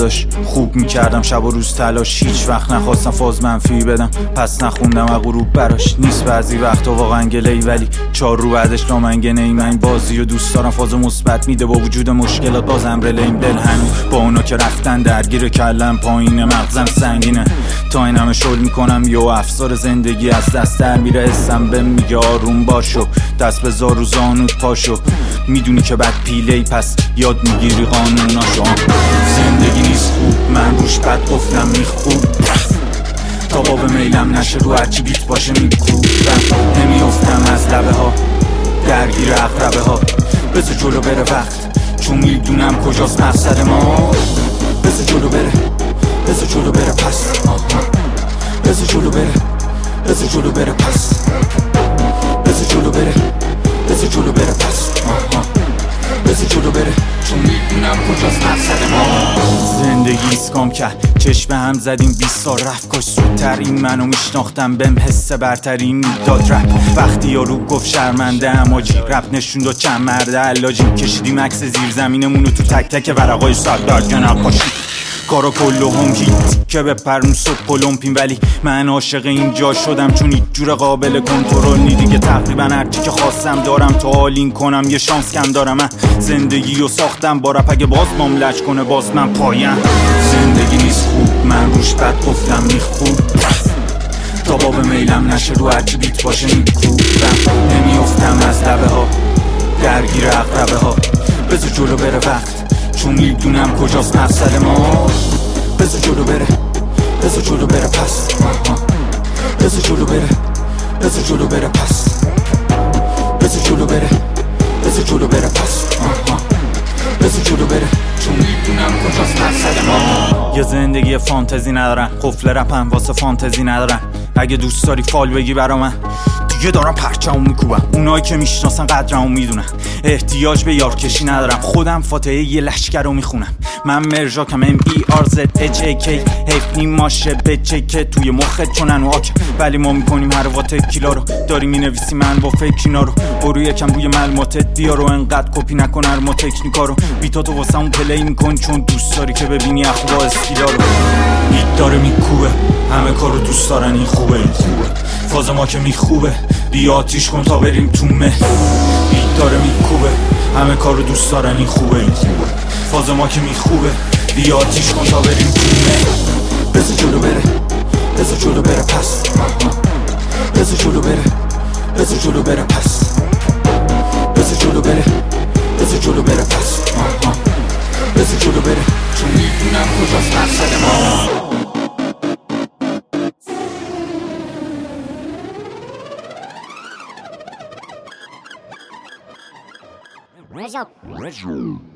داداش خوب میکردم شب و روز تلاش، هیچ وقت نخواستم فاز منفی بدم پس نخوندم از غروب براش. نیست بعضی وقتا واقعا گله‌ای ولی 4 رو بعدش نامنگنه ای. من بازی و دوست دارم فاز مثبت میده با وجود مشکلات، بازم رلیم دل هنوز با اونا که رفتن درگیر کلم پایینه، مغزم سنگینه تا این همه شل میکنم یه افسار زندگی از دست در میره. اسم بهم میگه آروم باشو دست بذار رو زانوت پاشو، میدونی که بد پیله‌ای پس یاد میگیری قانوناشو. زندگی نیست خوب من روش بد گفتم میخوب تا باب میلم نشه رو هرچی بیت باشه میکوبم. نمیافتم از لبه ها درگیر اقربه ها، بذار جلو بره وقت چون میدونم کجاست مقصد ما. بذار جلو بره بذار جلو بره پس بذار جلو بره بذار جلو بره پس بذار جلو بره بذار جلو بره پس بذار جلو بره چون میدونم کجاست مقصد ما. زندگی اسکام کرد چشم هم زدیم 20 سال رفت کاش زودتر این منو میشناختم بهم حس برتری میداد رپ. وقتی یارو گفت شرمنده اماجی رپ نشون داد چند مرده علاجیم، کشیدیم عکس زیر زمینمونو تو تک تک ورقای صد نقاشی کارا کلهم هیت که به پرون صبح المپیم، ولی من عاشق اینجا شدم چون هیچ جور قابل کنترل نی دیگه. تقریبا هرچی که خواستم دارم تا آلین کنم، یه شانس کم دارم من زندگی رو ساختم با رپ، اگه باز ماملج کنه باز من پایم. زندگی نیست خوب من روش بد گفتم میخوب تا باب میلم نشه رو هرچی بیت باشه میکوبم. نمیافتم از لبه ها درگیر اقربه ها، بذار جلو بره وقت چون میدونم کجاست مقصد ما. بذار جلو بره بذار جلو بره پس بذار جلو بره بذار جلو بره پس بذار جلو بره بذار جلو بره پس بذار جلو بره چون میدونم کجاست مقصد ما. یه زندگی فانتزی ندارم قفل رپم واسه فانتزی ندارم، اگه دوست داری فال بگی برا من دیگه دارم پرچمو میکوبم. اونایی که میشناسن قدرمو میدونن احتیاج به یارکشی ندارم، خودم فاتحه یه لشکر رو میخونم. من مرژاکم MERZHAK حیف نیم ماشه به چکه توی مخت چونن و آکه، ولی ما میکنیم هر وات کیلا رو داری مینویسی من با فکرینا رو برو یکم روی ملماتت بیا رو انقدر کپی نکن هر ما تکنیکا رو بیتاتو واسه اون پلی میکن چون دوست داری که ببینی اخبا اسکیلا رو. بیت داره میکوبه همه کارو دوست دارن این خوبه این خوبه فاز ما که میخوبه بیا آتیش کن تا بریم تو مه. بیت داره میکوبه همه کارو دوست دارن این خوبه این خوبه فاز ما که میخوبه بیا آتیش کن تا بریم تو مه. بذار جلو بره بذار جلو بره پس بذار جلو بره بذار جلو بره پس بذار جلو بره بذار جلو بره پس بذار جلو بره چون میدونم کجاست مقصد ما. Rezo.